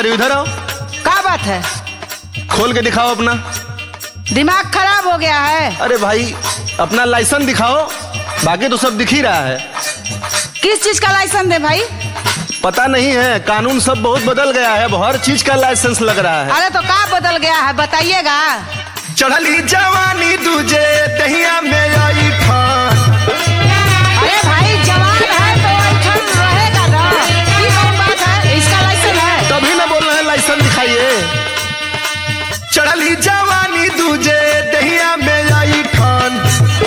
रही हो? इधर आओ। क्या बात है? खोल के दिखाओ अपना। दिमाग खराब हो गया है? अरे भाई अपना लाइसेंस दिखाओ, बाकी तो सब दिख ही रहा है। किस चीज का लाइसेंस दे भाई? पता नहीं है, कानून सब बहुत बदल गया है, अब हर चीज का लाइसेंस लग रहा है। अरे तो क्या बदल गया है बताइएगा। चढ़ली जवानी तुझे दहिया में आई ठान। अरे भाई जवान है तो ऐठन रहेगा ना, ये कौन बात है? इसका लाइसेंस है तभी ना बोल रहे हैं लाइसेंस दिखाइए। चढ़ली जवानी तुझे दहिया में आई ठान।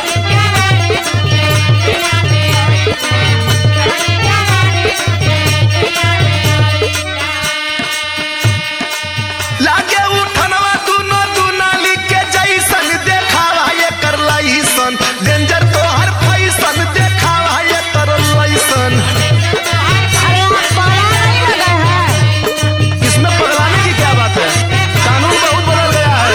लागे उठनवा दुनो दुनाली के जैसन देखावा ये कर लाइसन। डेंजर तो हर फैसन देखावा ये कर लाइसन। अरे आप पाला नहीं लगे हैं? इसमें पगलाने की क्या बात है? कानून बहुत बदल गया है।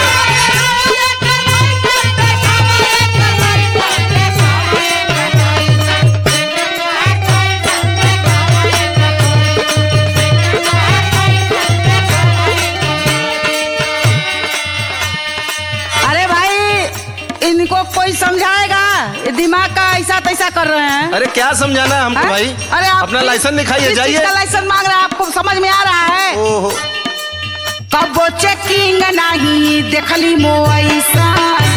अरे भाई इनको कोई समझाएगा? ये दिमाग का ऐसा तैसा कर रहे हैं। अरे क्या समझाना है हमको हैं? भाई? अरे आप अपना लाइसेंस दिखाइए, किस चीज जाइए। का लाइसेंस मांग रहे हैं? आपको समझ में आ रहा है? ओहो, कबो चेकिंग नहीं देखली मोइसा।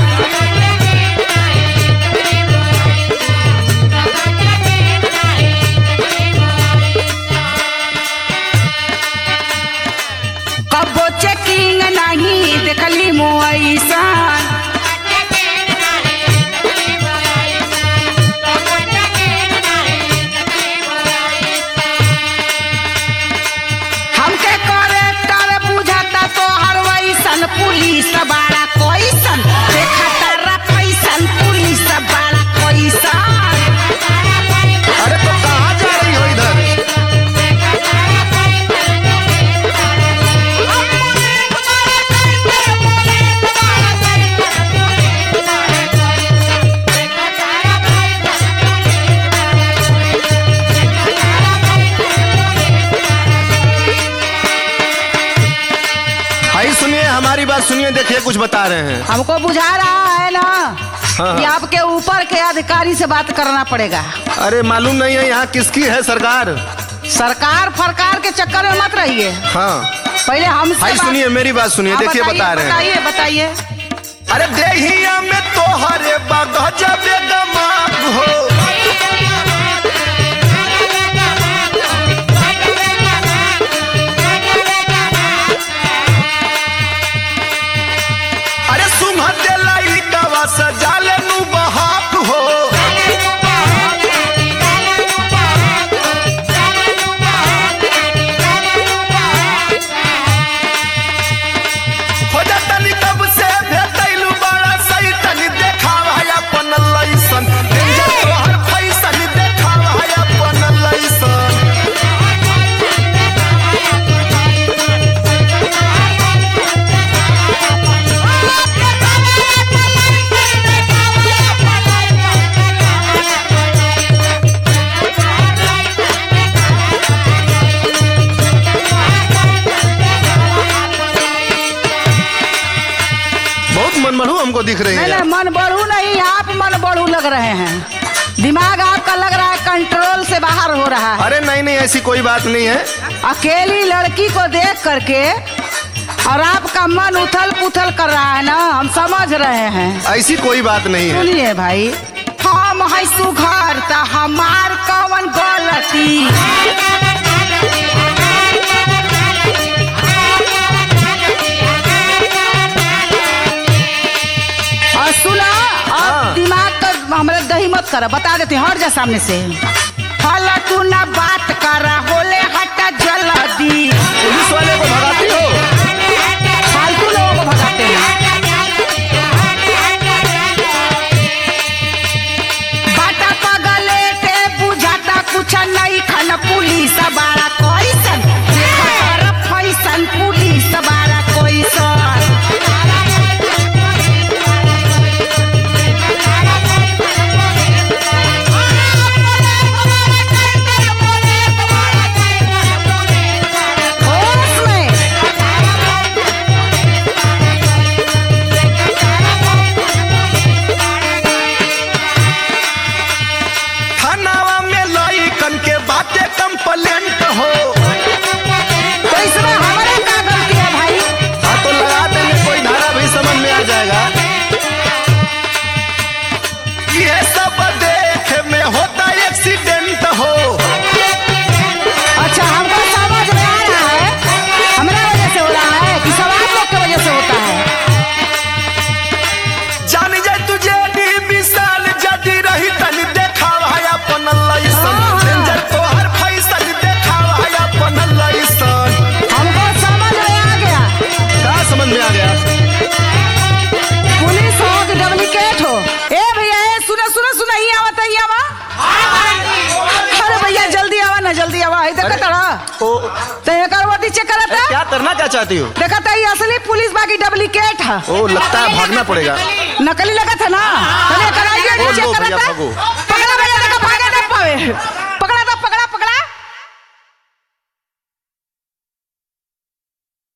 कबो चेकिंग नहीं देखली मोइसा। हमके करेक्टर बुझाता तो हर वैसन पुलिस बड़ा कोइसन देखता रखैसन पुलिस बड़ा कोइसन। अरे तो कहाँ जा रही हो इधर? भाई सुनिए, हमारी बात सुनिए, देखिए कुछ बता रहे हैं। हमको बुझा रहा है ना हाँ। कि आपके ऊपर के अधिकारी से बात करना पड़ेगा। अरे मालूम नहीं है यहाँ किसकी है सरकार? सरकार फरकार के चक्कर में मत रहिए, हाँ पहले हमसे भाई सुनिए, मेरी बात सुनिए, हाँ, देखिए बता रहे हैं। बताइए बताइए। अरे देहिया में तोहरे गजब दिमाग हो। अरे सुमहते लाइटवा सजाले नु बहाप हो। हो जातनी तब से भेटैलू बड़ा सही तनी देखावा अपन लाइसन। डेंजर तो हर फैसन देखावा अपन लाइसन। बहुत मनमनु हमको दिख रही नहीं है। नहीं, मन बढ़ू नहीं, आप मन बढ़ू लग रहे हैं। दिमाग आपका लग रहा है कंट्रोल से बाहर हो रहा है। अरे नहीं नहीं, ऐसी कोई बात नहीं है। अकेली लड़की को देख करके और आपका मन उथल पुथल कर रहा है ना, हम समझ रहे हैं। ऐसी कोई बात नहीं है। सुनिए भाई, हम है सुघर त हमार कवन गलती। और सुना, और हाँ। दिमाग का हमारे दही मत करा, बता देते हैं, हट जा सामने से। फल तू ना बात करा, होले हटा जल्दी। पुलिस वाले को भगाती हो? फालतू लोगों को भगाते हैं। बाटा पगले ते बुझाता कुछ नहीं खन पुलिस बारा कोइसन देखा फैसन पुलिस बारा कोइसन। होश में ओ तो एक वर्दी चेक करा था क्या करना क्या चाहती हो? देखा था ये असली पुलिस बाकी डुप्लीकेट है। ओ लगता है भागना पड़ेगा। नकली लगा था ना, चलिए कराइए ओ, चेक लो करा भैया, था भागो। पकड़ा भैया देखा भागे ना पावे।